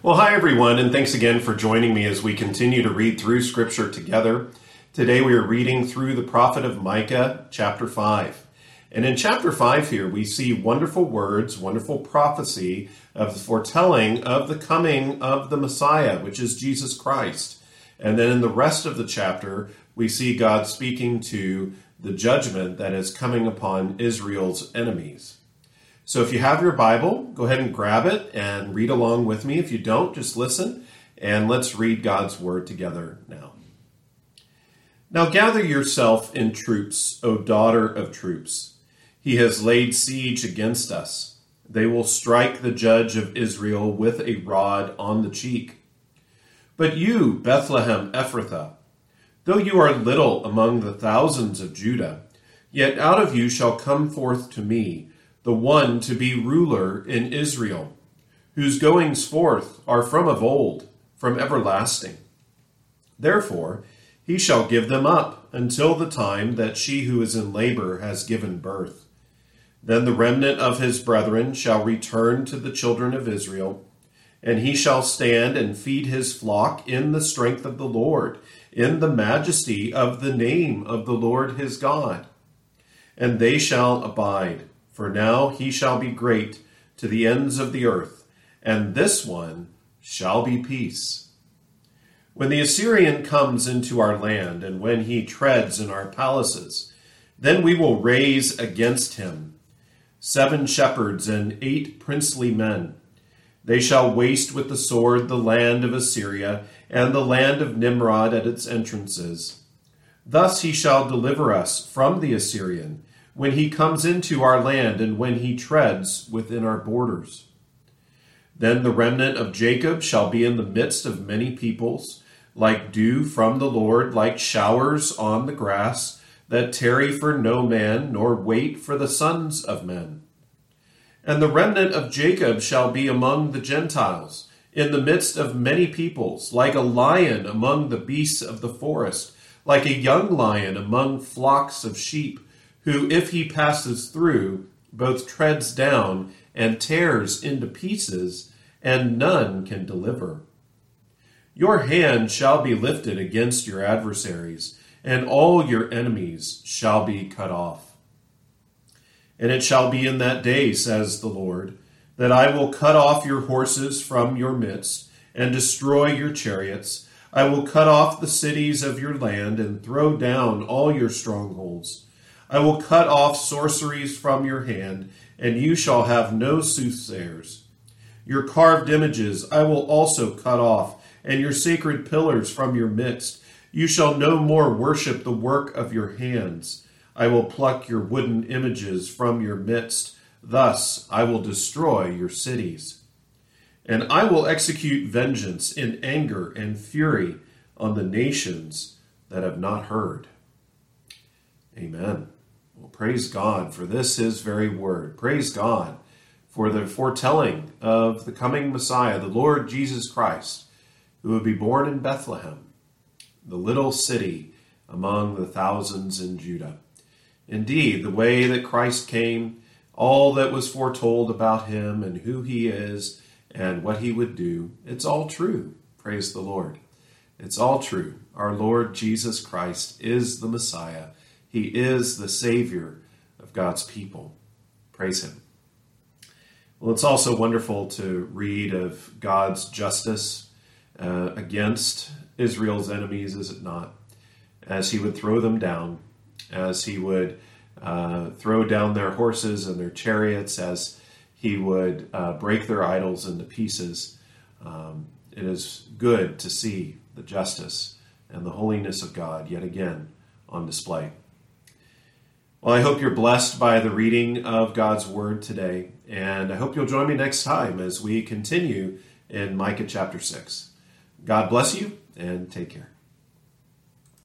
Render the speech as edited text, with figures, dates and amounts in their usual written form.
Well, hi everyone, and thanks again for joining me as we continue to read through Scripture together. Today we are reading through the prophet of Micah, chapter 5. And in chapter 5 here, we see wonderful words, wonderful prophecy of the foretelling of the coming of the Messiah, which is Jesus Christ. And then in the rest of the chapter, we see God speaking to the judgment that is coming upon Israel's enemies. So if you have your Bible, go ahead and grab it and read along with me. If you don't, just listen, and let's read God's word together now. Now gather yourself in troops, O daughter of troops. He has laid siege against us. They will strike the judge of Israel with a rod on the cheek. But you, Bethlehem Ephrathah, though you are little among the thousands of Judah, yet out of you shall come forth to me the one to be ruler in Israel, whose goings forth are from of old, from everlasting. Therefore he shall give them up until the time that she who is in labor has given birth. Then the remnant of his brethren shall return to the children of Israel, and he shall stand and feed his flock in the strength of the Lord, in the majesty of the name of the Lord his God. And they shall abide. For now he shall be great to the ends of the earth, and this one shall be peace. When the Assyrian comes into our land, and when he treads in our palaces, then we will raise against him 7 shepherds and 8 princely men. They shall waste with the sword the land of Assyria, and the land of Nimrod at its entrances. Thus he shall deliver us from the Assyrian, when he comes into our land and when he treads within our borders. Then the remnant of Jacob shall be in the midst of many peoples, like dew from the Lord, like showers on the grass, that tarry for no man, nor wait for the sons of men. And the remnant of Jacob shall be among the Gentiles, in the midst of many peoples, like a lion among the beasts of the forest, like a young lion among flocks of sheep, who, if he passes through, both treads down and tears into pieces, and none can deliver. Your hand shall be lifted against your adversaries, and all your enemies shall be cut off. And it shall be in that day, says the Lord, that I will cut off your horses from your midst, and destroy your chariots. I will cut off the cities of your land, and throw down all your strongholds. I will cut off sorceries from your hand, and you shall have no soothsayers. Your carved images I will also cut off, and your sacred pillars from your midst. You shall no more worship the work of your hands. I will pluck your wooden images from your midst. Thus I will destroy your cities. And I will execute vengeance in anger and fury on the nations that have not heard. Amen. Well, praise God for this, his very word. Praise God for the foretelling of the coming Messiah, the Lord Jesus Christ, who would be born in Bethlehem, the little city among the thousands in Judah. Indeed, the way that Christ came, all that was foretold about him and who he is and what he would do, it's all true. Praise the Lord. It's all true. Our Lord Jesus Christ is the Messiah. He is the Savior of God's people. Praise him. Well, it's also wonderful to read of God's justice against Israel's enemies, is it not? As he would throw them down, as he would throw down their horses and their chariots, as he would break their idols into pieces. It is good to see the justice and the holiness of God yet again on display. Well, I hope you're blessed by the reading of God's Word today, and I hope you'll join me next time as we continue in Micah chapter 6. God bless you, and take care.